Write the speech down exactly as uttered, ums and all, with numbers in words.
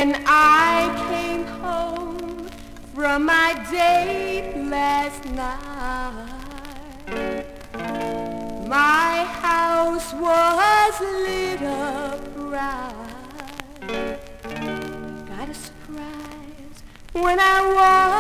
When I came home from my date last night, my house was lit up right. Got a surprise when I walked